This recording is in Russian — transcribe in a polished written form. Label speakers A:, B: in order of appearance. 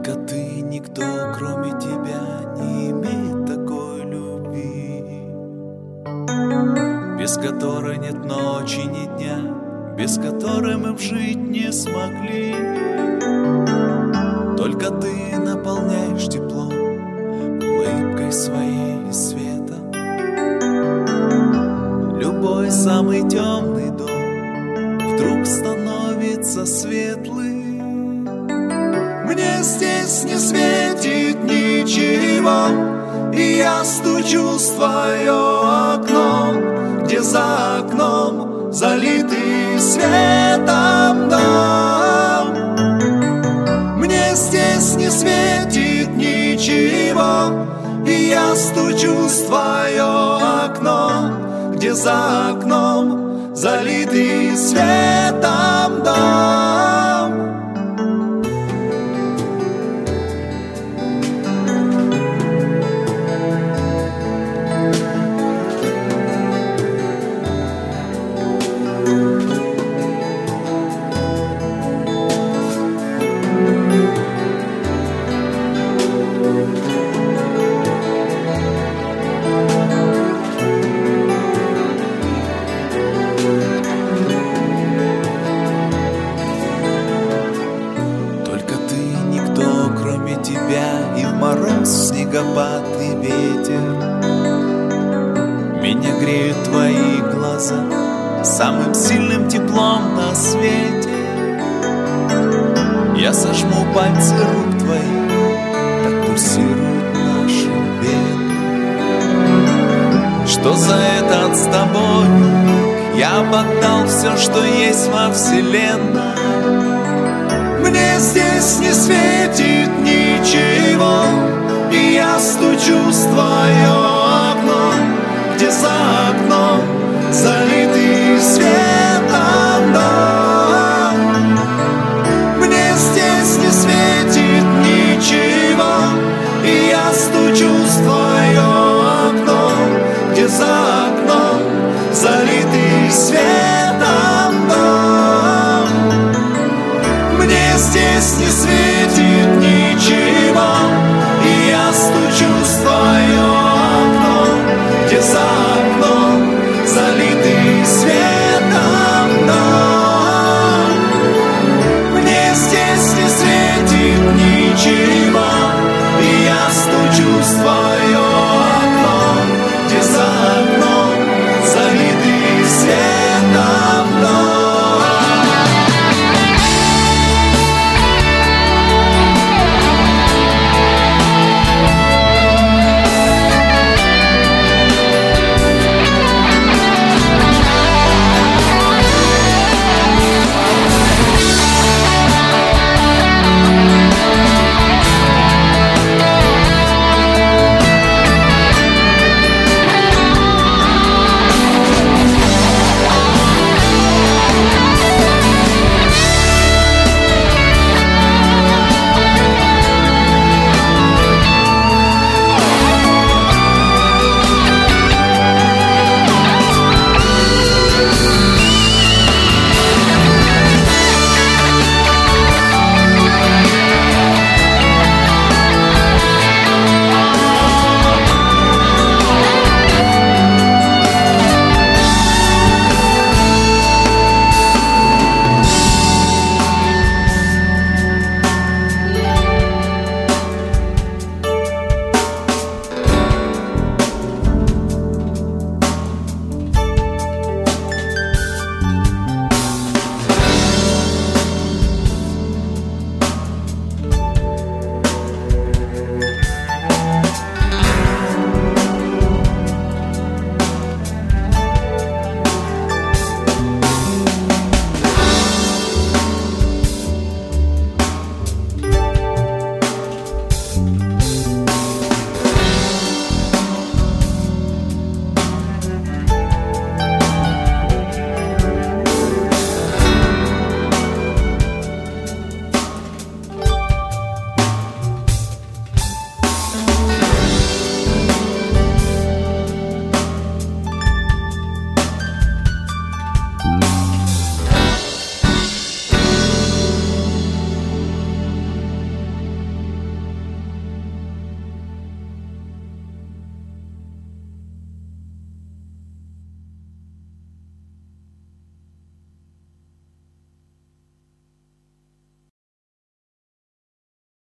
A: Только ты, никто, кроме тебя, не имеет такой любви, без которой нет ночи, ни дня, без которой мы жить не смогли. Только ты наполняешь теплом, улыбкой своей и светом. Любой самый темный дом вдруг становится светлым. Мне здесь не светит ничего, и я стучусь в твое окно, где за окном залитый светом дом. Мне здесь не светит ничего, и я стучусь в твое окно, где за окном залитый светом дом. И в мороз, снегопад и ветер меня греют твои глаза самым сильным теплом на свете. Я сожму пальцы рук твоих, так пульсируют наши вены, что за этот с тобою я отдал все, что есть во вселенной. Мне здесь не светит ничего, и я стучусь в твое окно, где за окном залитый светом дом. Мне здесь не светит ничего, и я стучусь в твое окно, где за окном залитый светом дом. Мне здесь не светит ничего, и я стучусь в твое окно, где за окном залитый светом дом. Мне здесь не светит ничего, и я стучусь в твое